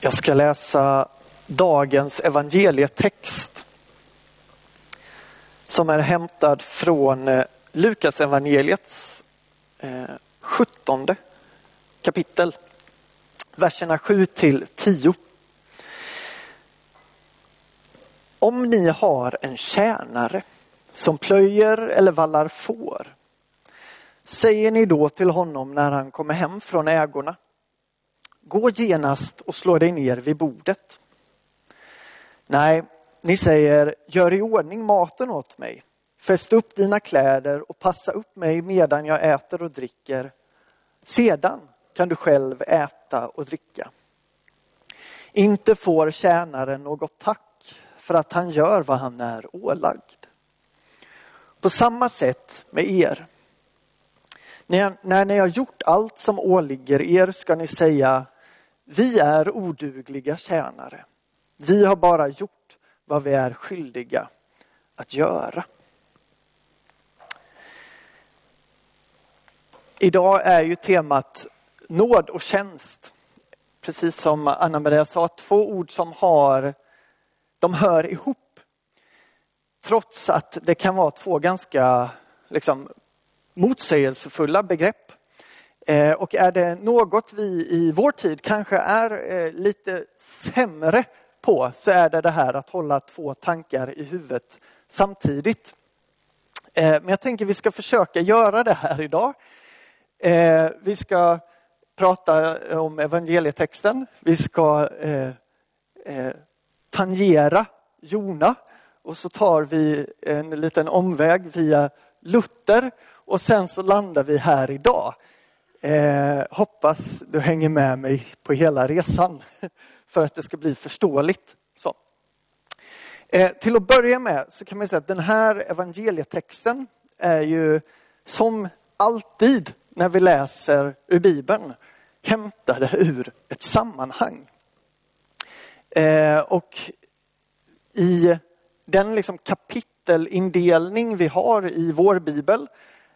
Jag ska läsa dagens evangelietext som är hämtad från Lukas evangeliets 17:e kapitel, verserna 7-10. Om ni har en tjänare som plöjer eller vallar får, säger ni då till honom när han kommer hem från ägorna: gå genast och slå dig ner vid bordet. Nej, ni säger: gör i ordning maten åt mig. Fäst upp dina kläder och passa upp mig medan jag äter och dricker. Sedan kan du själv äta och dricka. Inte får tjänaren något tack för att han gör vad han är ålagd. På samma sätt med er. När ni har gjort allt som åligger er ska ni säga: vi är odugliga tjänare. Vi har bara gjort vad vi är skyldiga att göra. Idag är ju temat nåd och tjänst. Precis som Anna-Maria sa, två ord som de hör ihop. Trots att det kan vara två ganska motsägelsefulla begrepp. Och är det något vi i vår tid kanske är lite sämre på, så är det här att hålla två tankar i huvudet samtidigt. Men jag tänker vi ska försöka göra det här idag. Vi ska prata om evangelietexten. Vi ska tangera Jona. Och så tar vi en liten omväg via Luther. Och sen så landar vi här idag. Hoppas du hänger med mig på hela resan. För att det ska bli förståeligt. Så. Till att börja med så kan man säga att den här evangelietexten är ju som alltid när vi läser ur Bibeln hämtade ur ett sammanhang. Och i den kapitelindelning vi har i vår bibel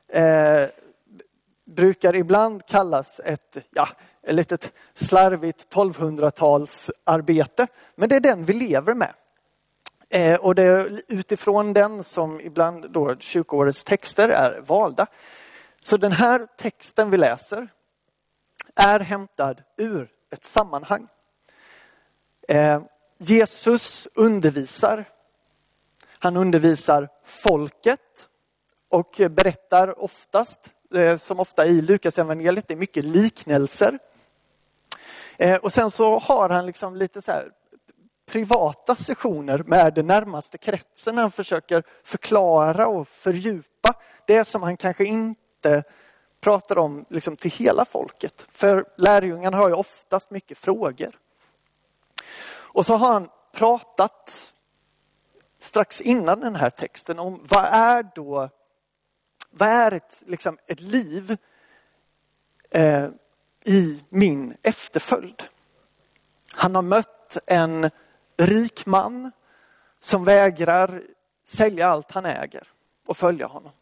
brukar ibland kallas ett litet slarvigt 1200-talsarbete. Men det är den vi lever med. Och det är utifrån den som ibland då kyrkoårets texter är valda. Så den här texten vi läser är hämtad ur ett sammanhang. Jesus undervisar. Han undervisar folket och berättar oftast, som ofta i Lukas evangeliet, det är mycket liknelser. Och sen så har han lite så här privata sessioner med den närmaste kretsen. Han försöker förklara och fördjupa det som han kanske inte pratar om till hela folket. För lärjungarna har ju oftast mycket frågor. Och så har han pratat strax innan den här texten om vad är ett liv i min efterföljd. Han har mött en rik man som vägrar sälja allt han äger och följa honom.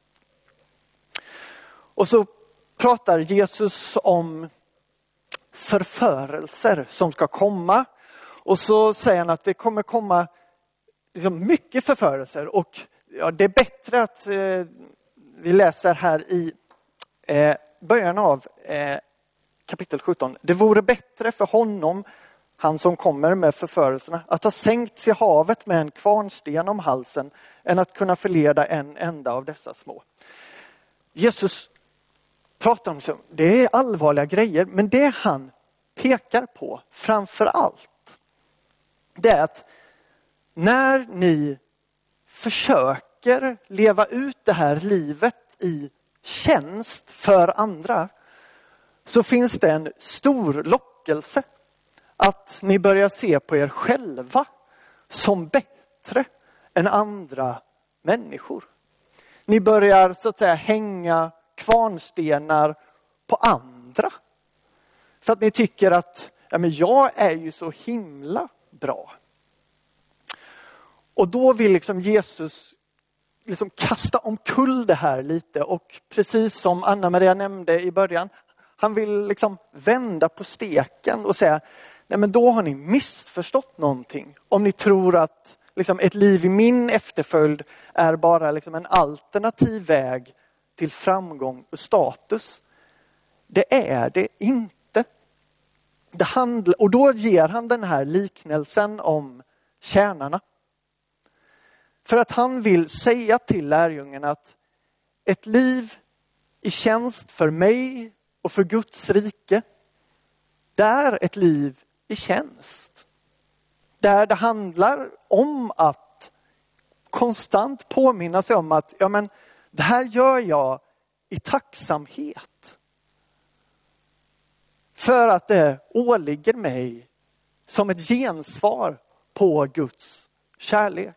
Och så pratar Jesus om förförelser som ska komma. Och så säger han att det kommer komma mycket förförelser. Och det är bättre att vi läser här i början av kapitel 17. Det vore bättre för honom, han som kommer med förförelserna, att ha sänkts i havet med en kvarnsten om halsen än att kunna förleda en enda av dessa små. Jesus pratar om det är allvarliga grejer, men det han pekar på framför allt, det är att när ni försöker leva ut det här livet i tjänst för andra, så finns det en stor lockelse att ni börjar se på er själva som bättre än andra människor. Ni börjar så att säga hänga kvarnstenar på andra. För att ni tycker att men jag är ju så himla bra. Och då vill Jesus kasta omkull det här lite. Och precis som Anna-Maria nämnde i början, han vill vända på steken och säga: nej men då har ni missförstått någonting. Om ni tror att liksom, ett liv i min efterföljd är bara liksom, en alternativ väg till framgång och status. Det är det inte. Och då ger han den här liknelsen om tjänarna. För att han vill säga till lärjungen att ett liv i tjänst för mig och för Guds rike, det är ett liv i tjänst. Där det handlar om att konstant påminna sig om att ja, men, det här gör jag i tacksamhet. För att det åligger mig som ett gensvar på Guds kärlek.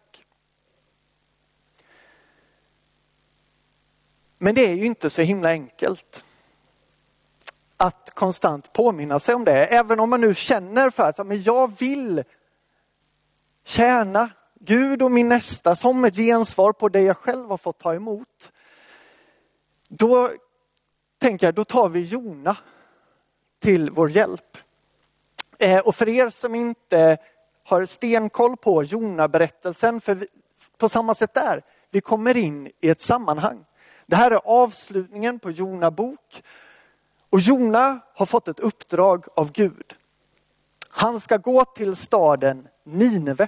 Men det är ju inte så himla enkelt att konstant påminna sig om det. Även om man nu känner för att men jag vill tjäna Gud och min nästa som ett gensvar på det jag själv har fått ta emot. Då tänker jag, då tar vi Jona till vår hjälp. Och för er som inte har stenkoll på Jona-berättelsen, för på samma sätt där, vi kommer in i ett sammanhang. Det här är avslutningen på Jona bok. Och Jona har fått ett uppdrag av Gud. Han ska gå till staden Nineve.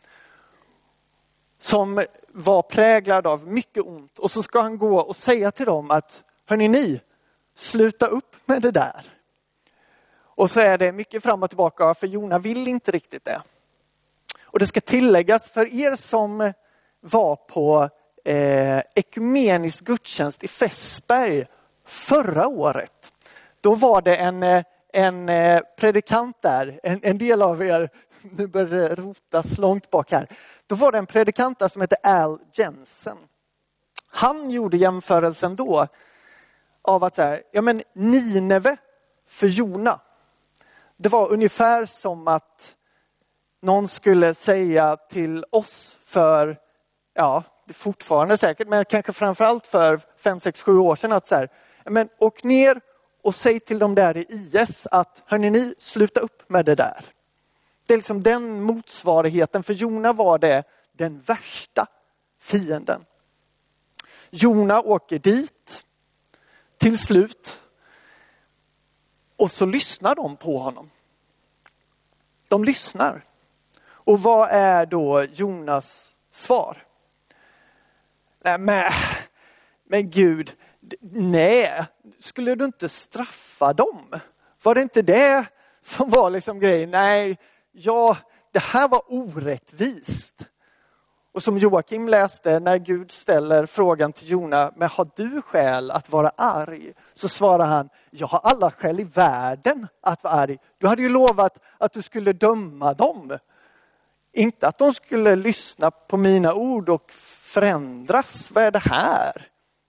Som var präglad av mycket ont. Och så ska han gå och säga till dem att hörni ni, sluta upp med det där. Och så är det mycket fram och tillbaka för Jona vill inte riktigt det. Och det ska tilläggas för er som var på ekumenisk gudstjänst i Fässberg förra året. Då var det en predikant där, en del av er, nu börjar det rotas långt bak här. Då var det en predikant där som heter Al Jensen. Han gjorde jämförelsen då av att så här, ja men Nineve för Jona. Det var ungefär som att någon skulle säga till oss för, ja det är fortfarande säkert, men kanske framförallt för 5, 6, 7 år sedan att så här, men åk ner och säg till dem där i IS att hörni ni, sluta upp med det där. Det är liksom den motsvarigheten. För Jona var det den värsta fienden. Jona åker dit till slut. Och så lyssnar de på honom. De lyssnar. Och vad är då Jonas svar? Nej, men Gud, nej, skulle du inte straffa dem? Var det inte det som var liksom grejen? Nej, ja, det här var orättvist. Och som Joakim läste, när Gud ställer frågan till Jona, men har du skäl att vara arg? Så svarar han, jag har alla skäl i världen att vara arg. Du hade ju lovat att du skulle döma dem. Inte att de skulle lyssna på mina ord och förändras. Vad är det här?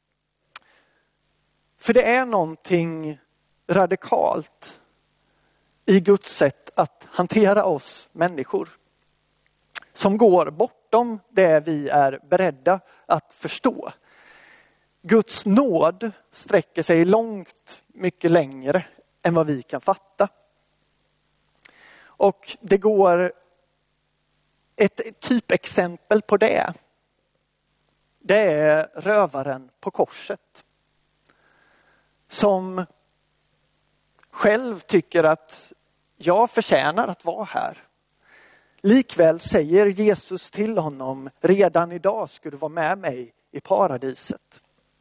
För det är någonting radikalt i Guds sätt att hantera oss människor. Som går bortom det vi är beredda att förstå. Guds nåd sträcker sig långt mycket längre än vad vi kan fatta. Och det går ett typexempel på det. Det är rövaren på korset. Som själv tycker att jag förtjänar att vara här. Likväl säger Jesus till honom, redan idag ska du vara med mig i paradiset.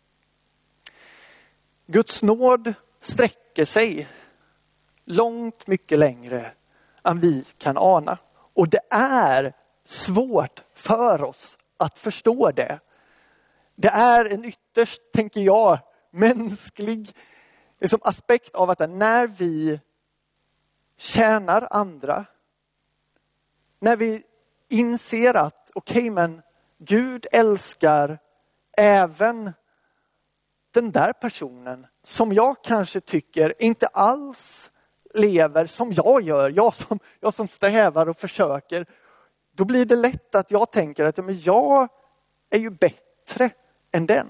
Guds nåd sträcker sig långt mycket längre än vi kan ana. Och det är svårt för oss att förstå det. Det är en ytterst, tänker jag, mänsklig liksom, aspekt av att när vi tjänar andra, när vi inser att okej, men Gud älskar även den där personen som jag kanske tycker inte alls lever som jag gör. Jag som strävar och försöker. Då blir det lätt att jag tänker att men jag är ju bättre än den.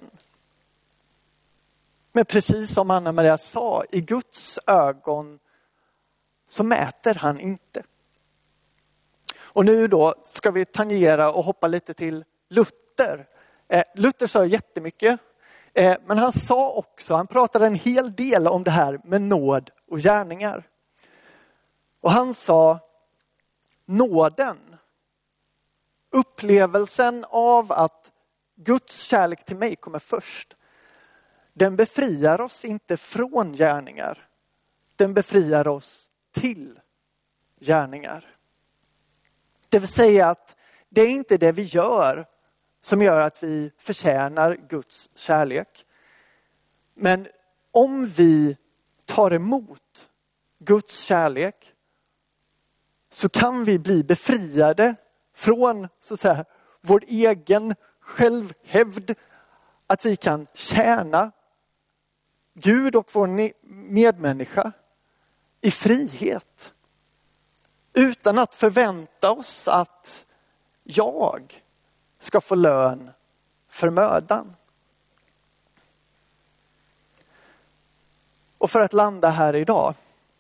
Men precis som Anna Maria sa, i Guds ögon så mäter han inte. Och nu då ska vi tangera och hoppa lite till Luther. Luther sa jättemycket, men han sa också, han pratade en hel del om det här med nåd och gärningar. Och han sa, nåden, upplevelsen av att Guds kärlek till mig kommer först, den befriar oss inte från gärningar. Den befriar oss till gärningar. Det vill säga att det är inte det vi gör som gör att vi förtjänar Guds kärlek. Men om vi tar emot Guds kärlek så kan vi bli befriade från så att säga, vår egen självhävd. Att vi kan tjäna Gud och vår medmänniska i frihet. Utan att förvänta oss att jag ska få lön för mödan. Och för att landa här idag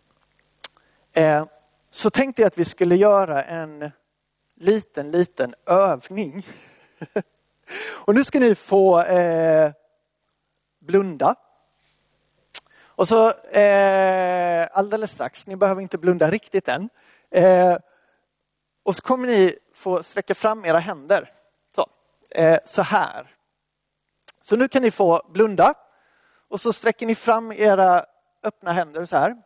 så tänkte jag att vi skulle göra en liten övning. Och nu ska ni få blunda. Och så alldeles strax, ni behöver inte blunda riktigt än. Och så kommer ni få sträcka fram era händer. Så här. Så nu kan ni få blunda. Och så sträcker ni fram era öppna händer så här.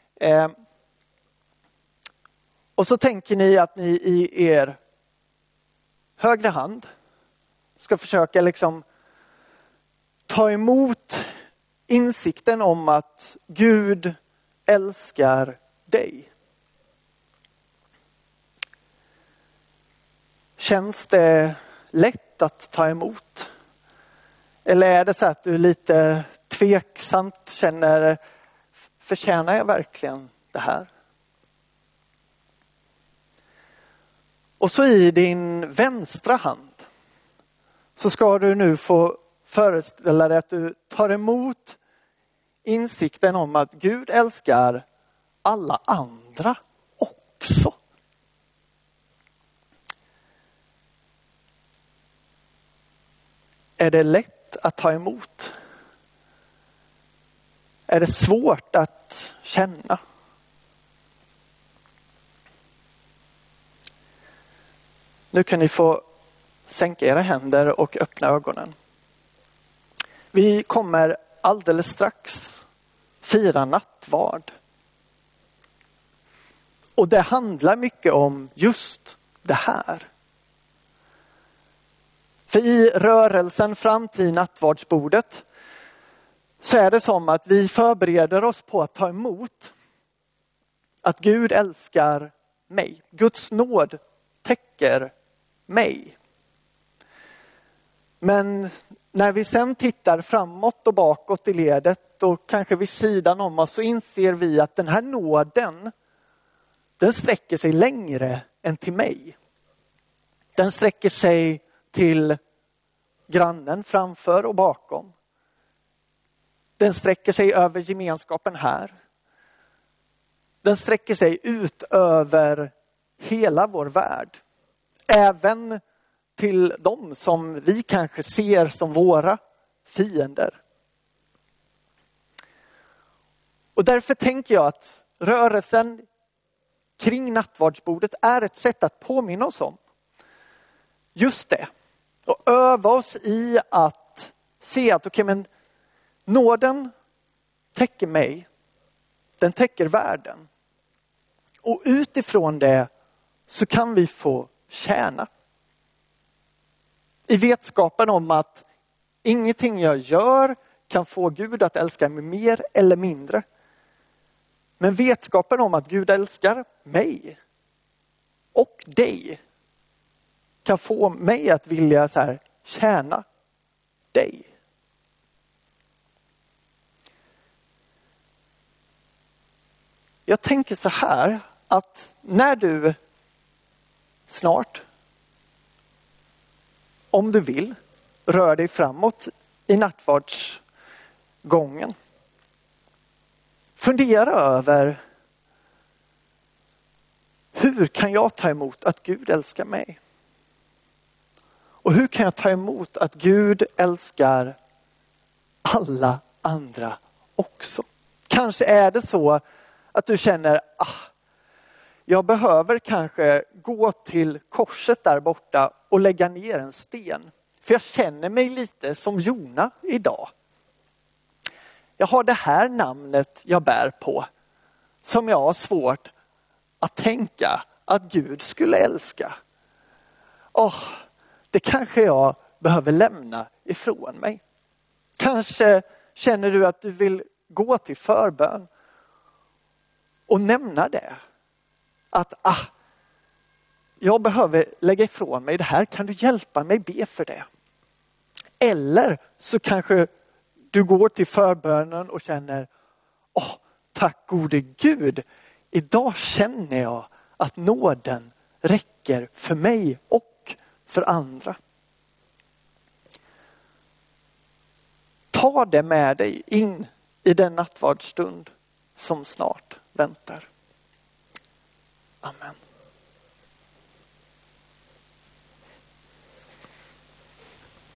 Och så tänker ni att ni i er högra hand ska försöka liksom ta emot insikten om att Gud älskar dig. Känns det lätt att ta emot? Eller är det så att du lite tveksamt känner, förtjänar jag verkligen det här? Och så i din vänstra hand så ska du nu få föreställa dig att du tar emot insikten om att Gud älskar alla andra också. Är det lätt att ta emot? Är det svårt att känna? Nu kan ni få sänka era händer och öppna ögonen. Vi kommer alldeles strax fira nattvard. Och det handlar mycket om just det här. För i rörelsen fram till nattvardsbordet så är det som att vi förbereder oss på att ta emot att Gud älskar mig. Guds nåd täcker mig. Men när vi sen tittar framåt och bakåt i ledet och kanske vid sidan om oss så inser vi att den här nåden, den sträcker sig längre än till mig. Den sträcker sig till grannen framför och bakom. Den sträcker sig över gemenskapen här. Den sträcker sig ut över hela vår värld. Även till dem som vi kanske ser som våra fiender. Och därför tänker jag att rörelsen kring nattvardsbordet är ett sätt att påminna oss om just det. Och öva oss i att se att okej, men nåden täcker mig. Den täcker världen. Och utifrån det så kan vi få tjäna. I vetskapen om att ingenting jag gör kan få Gud att älska mig mer eller mindre. Men vetskapen om att Gud älskar mig och dig kan få mig att vilja så här, tjäna dig. Jag tänker så här att när du snart, om du vill, rör dig framåt i nattvardsgången. Fundera över hur kan jag ta emot att Gud älskar mig? Och hur kan jag ta emot att Gud älskar alla andra också? Kanske är det så att du känner, jag behöver kanske gå till korset där borta och lägga ner en sten. För jag känner mig lite som Jona idag. Jag har det här namnet jag bär på som jag har svårt att tänka att Gud skulle älska. Det kanske jag behöver lämna ifrån mig. Kanske känner du att du vill gå till förbön och nämna det. Att jag behöver lägga ifrån mig det här. Kan du hjälpa mig be för det? Eller så kanske du går till förbönen och känner, tack gode Gud. Idag känner jag att nåden räcker för mig och för andra. Ta det med dig in i den nattvardsstund som snart väntar. Amen.